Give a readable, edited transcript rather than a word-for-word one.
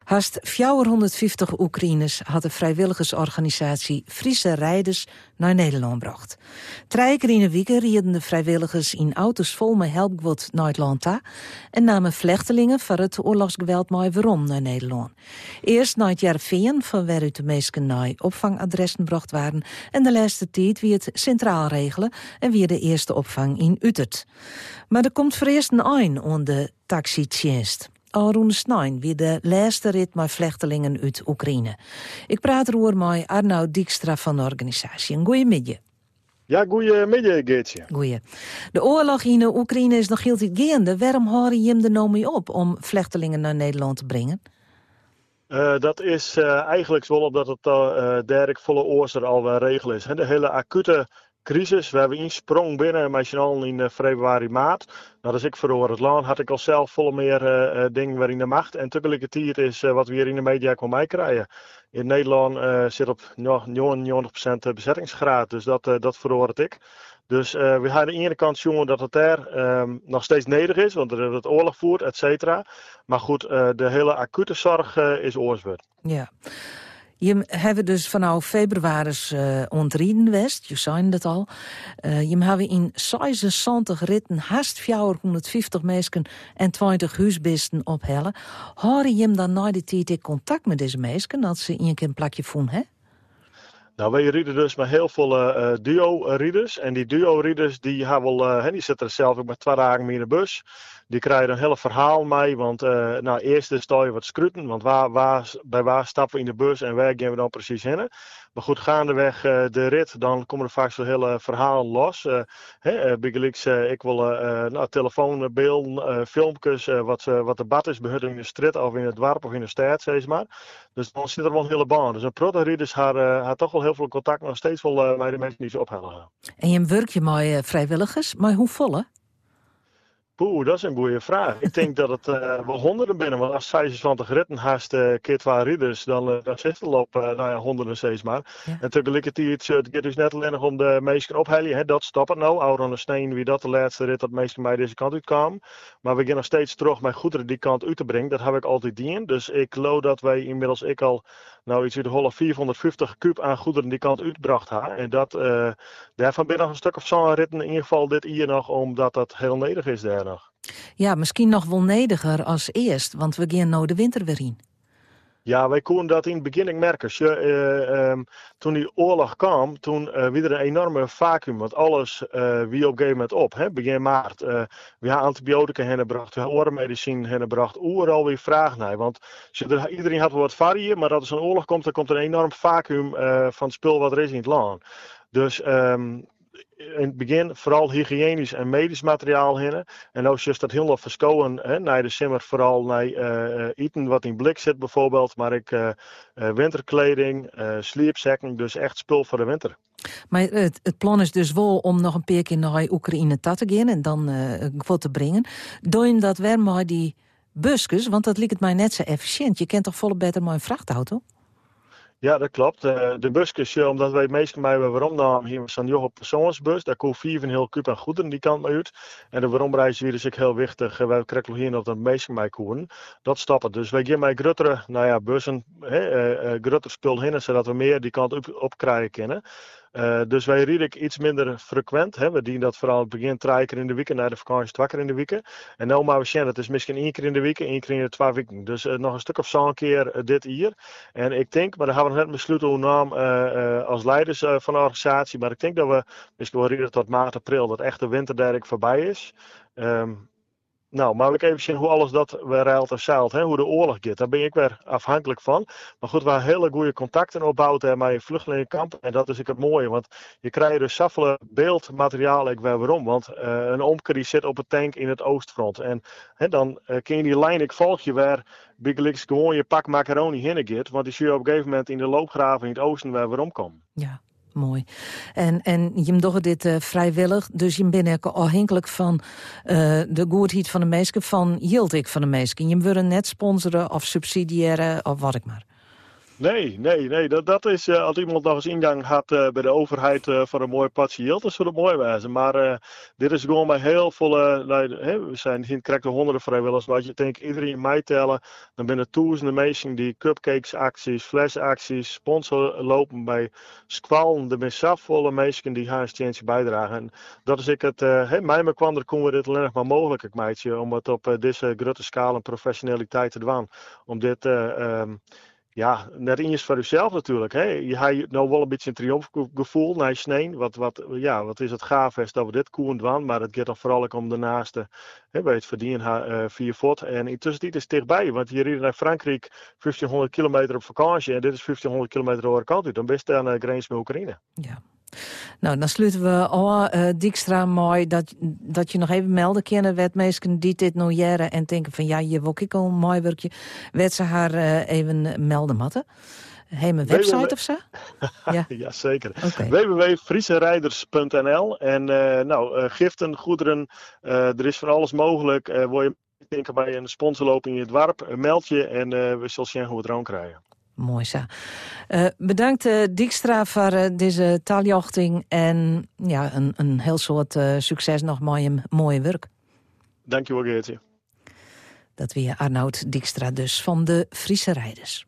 Haast 450 Oekraïners had de vrijwilligersorganisatie Friese Rijders naar Nederland gebracht. 3 keer in de week rieden de vrijwilligers in auto's vol met helpgoed naar het land toe en namen vluchtelingen voor het oorlogsgeweld mee waarom naar Nederland. Eerst naar het Heerenveen, van waaruit de meesten naar opvangadressen gebracht waren, en de laatste tijd wie het centraal regelen en weer de eerste opvang in Utrecht. Maar er komt voor eerst een eind aan de taxidienst. Arun Snijn weer de laatste rit met vluchtelingen uit Oekraïne. Ik praat erover met Arnoud Dijkstra van de organisatie. Goedemiddag. Ja, goedemiddag, Geertje. Goeie. De oorlog in de Oekraïne is nog heel tijd gaande. Waarom houden je hem er nou mee op om vluchtelingen naar Nederland te brengen? Dat is eigenlijk wel omdat het derk volle oorster al regel is. De hele acute crisis, we hebben insprong binnen, maar in februari, maart. Nou, dus ik verloor het land, had ik al zelf volle meer dingen waarin de macht. En tegelijkertijd is wat we hier in de media kon meekrijgen. In Nederland zit op 99% bezettingsgraad, dus dat verloor het ik. Dus we hadden aan de ene kant jongen dat het daar nog steeds nederig is, want er het oorlog voert, et cetera. Maar goed, de hele acute zorg is oorsbeurt. Ja. Je hebben dus vanaf februari ontrieden west, je zei het al. Je hebben in 66 ritten haast 450 mensen en 20 huisbesten ophellen. Houden je hem dan na die tijd in contact met deze mensen, dat ze een keer een plakje voelen, hè? Nou, wij rieden dus met heel veel duo-rieders. En die duo-rieders die zitten er zelf ook met 2 dagen mee in de bus. Die krijgen een hele verhaal mee. Want eerst sta je wat scruten. Want bij waar stappen we in de bus en waar gaan we dan precies heen? Maar goed, gaandeweg de rit, dan komen er vaak zo'n hele verhaal los. Ik wil telefoonbeelden, filmpjes, wat de bad is bij hun in de strid of in het dorp of in de stad, zeg maar. Dus dan zit er wel een hele baan. Dus een proto-rieders had toch wel heel veel contact, nog steeds wel met de mensen die ze ophellen. En je werk je met vrijwilligers, maar hoe volle? Poeh, dat is een goede vraag. Ik denk dat het wel honderden binnen. Want als 26 ritten haast keer 2 ridders, dan zit het op honderden steeds maar. Ja. En tegelijkertijd het gaat dus net alleen nog om de meesten ophellen. Dat stopt het nou. Ouder aan de steen wie dat de laatste rit dat meesten bij deze kant uitkwamen. Maar we gaan nog steeds terug met goederen die kant uit te brengen. Dat heb ik altijd gedaan. Dus ik geloof dat wij inmiddels iets uit de holle 450 kub aan goederen die kant uitgebracht hebben. En dat daarvan ben nog een stuk of zo'n ritten in ieder geval dit hier nog, omdat dat heel nederig is daar nog. Ja, misschien nog wel nediger als eerst, want we gaan nou de winter weer in. Ja, wij konden dat in het begin merken. Toen die oorlog kwam, toen was er een enorme vacuüm. Want alles wie op een gegeven moment op. Begin maart. We hebben antibiotica hengebracht, we hebben oormedicijn hengebracht. Overal weer vraag naar. Want iedereen had wel wat varieën, maar als er een oorlog komt, dan komt er een enorm vacuüm van het spul wat er is in het land. Dus in het begin vooral hygiënisch en medisch materiaal heen. En als je dat heel nog verschoven naar de simmer, vooral naar eten wat in blik zit bijvoorbeeld. Maar ik winterkleding, sliepzakken, dus echt spul voor de winter. Maar het plan is dus wel om nog een paar keer naar Oekraïne te gaan en dan wat te brengen. Doe je dat weer maar die busjes, want dat lijkt het mij net zo efficiënt. Je kent toch volle beter maar een vrachtauto? Ja, dat klopt. De busjes, omdat wij meestal bij waarom dan hier zo'n jonge persoonsbus, daar komt 4 van heel kuub aan goederen die kant mee uit. En de waarom-reis weer is ook heel wichtig. Wij krijgen hier op dat meestal bij koeren. Dat stappen. Dus wij gaan bij gruttere, bussen, grutter spul heen, zodat we meer die kant op krijgen kunnen. Dus wij rieden iets minder frequent. We dienen dat vooral het begin 3 keer in de week en na de vakantie 2 keer in de week. En nou maar we zien, het is misschien 1 keer in de week, 1 keer in de 2 weken. Dus nog een stuk of zo'n keer dit hier. En ik denk, maar daar hebben we nog net besloten hoe naam als leiders van de organisatie. Maar ik denk dat we misschien wel rieden tot maart, april, dat echt de winter daar voorbij is. Maar ik even zien hoe alles dat weer ruilt en zeilt, hoe de oorlog gaat. Daar ben ik weer afhankelijk van. Maar goed, we hebben hele goede contacten opgebouwd met vluchtelingenkampen. En dat is ook het mooie, want je krijgt dus zoveel beeldmateriaal waarom. Want een omker die zit op het tank in het oostfront. En dan kun je die lijn, ik volg je weer, bijgelijks gewoon je pak macaroni heen gaat. Want die zie je op een gegeven moment in de loopgraven in het oosten waarom komen. Ja. Mooi. En je doet dit vrijwillig, dus je bent ook afhankelijk van de goedheid van de mensen, van yield ik van de mensen. Je wil net sponsoren of subsidiëren of wat ik maar. Nee. Dat is als iemand nog eens ingang had bij de overheid voor een mooi partieel, dat zou het mooi wezen. Maar dit is gewoon bij heel veel, we zijn hier krijgen de honderden vrijwilligers, maar als je denkt iedereen meetellen, dan zijn er duizenden mensen die cupcakes acties, flesacties, sponsor lopen bij squallen. Er zijn zoveel mensen die haar een steentje bijdragen. En dat is ik het, mij kwam er kon we dit alleen nog maar mogelijk maken om het op deze grote schaal en professionaliteit te doen. Om dit ja, net eens voor uzelf natuurlijk. Hè. Je hebt nou wel een beetje een triomfgevoel naar Sneen. Wat is het gaaf is dat we dit koen doen. Maar het gaat dan vooral ook om de naaste. Bij het verdienen 4 voet. En intussen dit is dichtbij. Want hier naar Frankrijk 1500 kilometer op vakantie. En dit is 1500 kilometer over kant uit. Dan best je aan de grens met Oekraïne. Ja. Nou, dan sluiten we al Dijkstra mooi dat je nog even melden kennen wetmeesken die dit nou jaren en denken van ja, je wil ik al een mooi werkje. Werd ze haar even melden, Matte? Heeft een website of zo? Ja, ja zeker. Okay. www.friesenrijders.nl en giften, goederen, er is van alles mogelijk. Wil je denken bij een sponsorloop in je dorp, meld je en we zullen zien hoe we het erom krijgen. Mooi zo. Bedankt Dijkstra voor deze taaljochting en ja, een heel soort succes nog mooie werk. Dankjewel Geertje. Dat weer Arnoud Dijkstra dus van de Friese Rijders.